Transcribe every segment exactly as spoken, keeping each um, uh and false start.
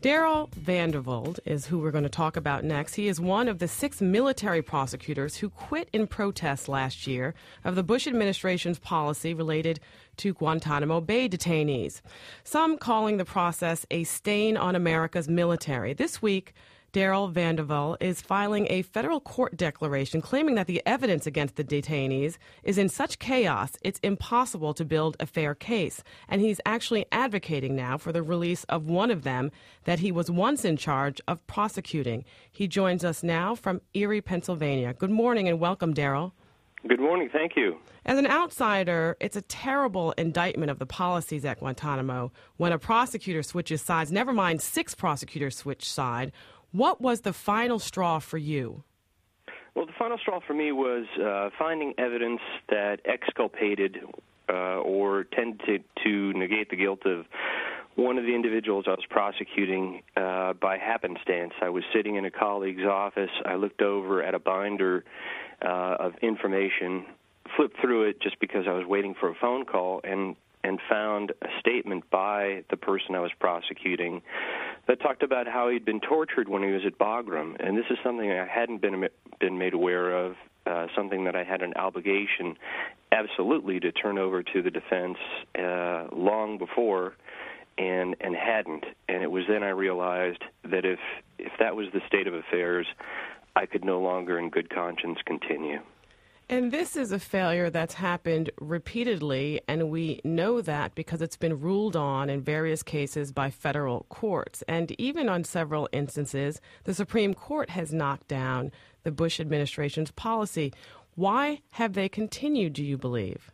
Darrell Vandervelde is who we're going to talk about next. He is one of the six military prosecutors who quit in protest last year of the Bush administration's policy related to Guantanamo Bay detainees, some calling the process a stain on America's military. This week, Darrell Vandervelde is filing a federal court declaration claiming that the evidence against the detainees is in such chaos it's impossible to build a fair case. And he's actually advocating now for the release of one of them that he was once in charge of prosecuting. He joins us now from Erie, Pennsylvania. Good morning and welcome, Darrell. Good morning. Thank you. As an outsider, it's a terrible indictment of the policies at Guantanamo when a prosecutor switches sides, never mind six prosecutors switch side. What was the final straw for you? Well, the final straw for me was uh, finding evidence that exculpated uh, or tended to negate the guilt of one of the individuals I was prosecuting uh, by happenstance. I was sitting in a colleague's office. I looked over at a binder uh, of information, flipped through it just because I was waiting for a phone call, and and found a statement by the person I was prosecuting that talked about how he'd been tortured when he was at Bagram. And this is something I hadn't been been made aware of, uh, something that I had an obligation absolutely to turn over to the defense uh, long before, and and hadn't. And it was then I realized that if if that was the state of affairs, I could no longer in good conscience continue. And this is a failure that's happened repeatedly, and we know that because it's been ruled on in various cases by federal courts. And even on several instances, the Supreme Court has knocked down the Bush administration's policy. Why have they continued, do you believe?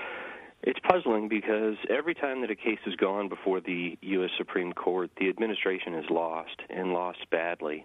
It's puzzling because every time that a case has gone before the U S Supreme Court, the administration has lost, and lost badly.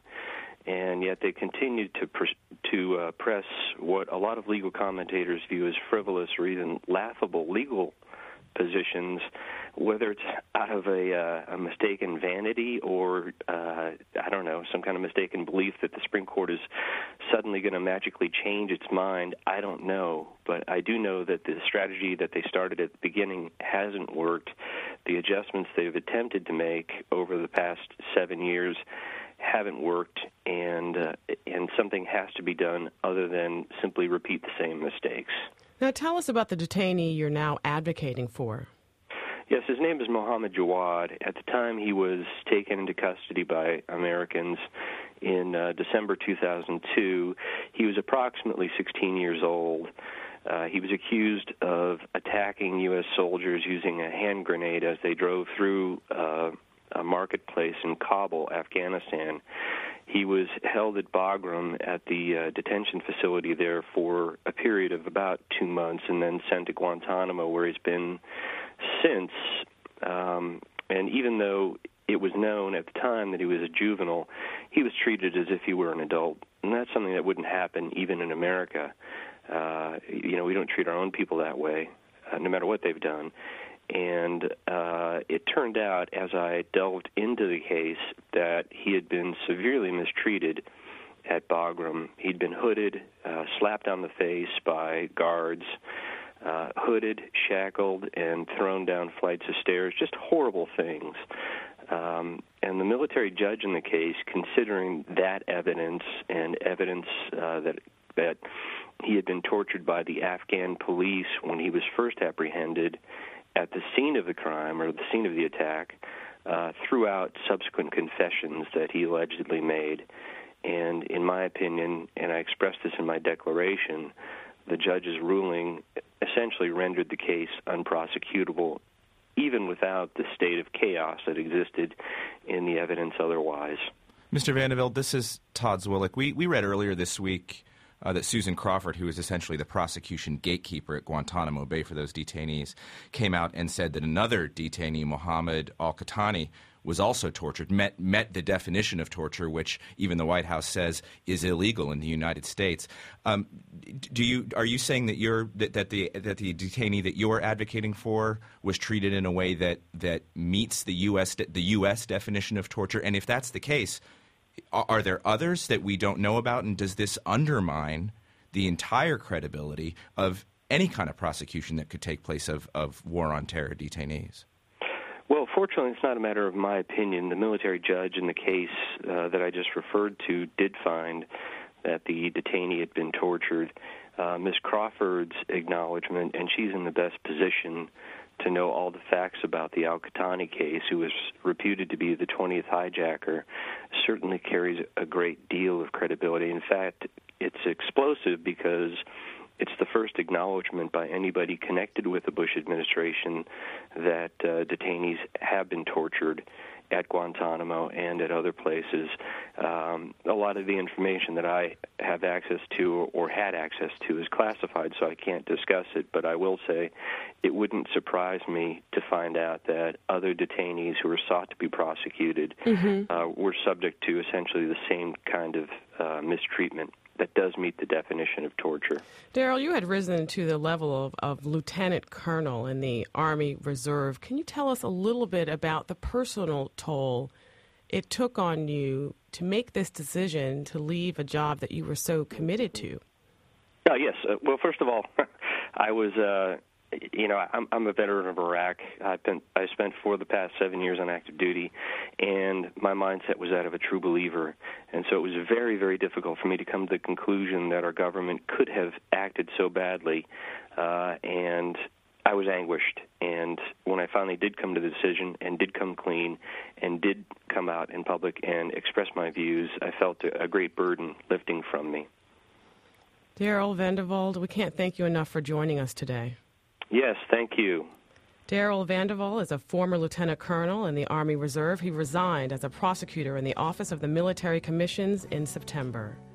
And yet they continue to pr- to uh, press what a lot of legal commentators view as frivolous or even laughable legal positions, whether it's out of a, uh, a mistaken vanity or, uh, I don't know, some kind of mistaken belief that the Supreme Court is suddenly going to magically change its mind. I don't know. But I do know that the strategy that they started at the beginning hasn't worked. The adjustments they've attempted to make over the past seven years haven't worked, and uh, and something has to be done other than simply repeat the same mistakes. Now tell us about the detainee you're now advocating for. Yes, his name is Mohammed Jawad. At the time he was taken into custody by Americans in uh, December two thousand two, he was approximately sixteen years old. Uh, he was accused of attacking U S soldiers using a hand grenade as they drove through uh, a marketplace in Kabul, Afghanistan. He was held at Bagram at the uh, detention facility there for a period of about two months and then sent to Guantanamo, where he's been since. Um, and even though it was known at the time that he was a juvenile, he was treated as if he were an adult. And that's something that wouldn't happen even in America. Uh, you know, we don't treat our own people that way, uh, no matter what they've done. And uh, it turned out, as I delved into the case, that he had been severely mistreated at Bagram. He'd been hooded, uh, slapped on the face by guards, uh, hooded, shackled, and thrown down flights of stairs, just horrible things. Um, and the military judge in the case, considering that evidence and evidence uh, that that he had been tortured by the Afghan police when he was first apprehended at the scene of the crime or the scene of the attack, uh, threw out subsequent confessions that he allegedly made. And in my opinion, and I expressed this in my declaration, the judge's ruling essentially rendered the case unprosecutable, even without the state of chaos that existed in the evidence otherwise. Mister Vandervelde, this is Todd Zwillich. We, we read earlier this week Uh, that Susan Crawford, who is essentially the prosecution gatekeeper at Guantanamo Bay for those detainees, came out and said that another detainee, Mohammed al-Qahtani, was also tortured, met met the definition of torture, which even the White House says is illegal in the United States. Um, do you are you saying that you're that, that the that the detainee that you're advocating for was treated in a way that that meets the U S the U S definition of torture? And if that's the case, are there others that we don't know about, and does this undermine the entire credibility of any kind of prosecution that could take place of, of war on terror detainees? Well, fortunately, it's not a matter of my opinion. The military judge in the case uh, that I just referred to did find that the detainee had been tortured. Uh, Miz Crawford's acknowledgement, and she's in the best position to know all the facts about the Al-Qahtani case, who was reputed to be the twentieth hijacker, certainly carries a great deal of credibility. In fact, it's explosive because it's the first acknowledgement by anybody connected with the Bush administration that uh, detainees have been tortured at Guantanamo and at other places. Um, a lot of the information that I have access to or had access to is classified, so I can't discuss it, but I will say it wouldn't surprise me to find out that other detainees who were sought to be prosecuted mm-hmm. uh, were subject to essentially the same kind of uh, mistreatment that does meet the definition of torture. Darrell, you had risen to the level of, of lieutenant colonel in the Army Reserve. Can you tell us a little bit about the personal toll it took on you to make this decision to leave a job that you were so committed to? Uh, yes. Uh, well, first of all, I was, uh, you know, I'm, I'm a veteran of Iraq. I've been, I spent for the past seven years on active duty, and my mindset was that of a true believer. And so it was very, very difficult for me to come to the conclusion that our government could have acted so badly, uh, and I was anguished. And when I finally did come to the decision and did come clean and did come out in public and express my views, I felt a great burden lifting from me. Darrell Vanderwall, we can't thank you enough for joining us today. Yes, thank you. Darrell Vanderwall is a former lieutenant colonel in the Army Reserve. He resigned as a prosecutor in the Office of the Military Commissions in September.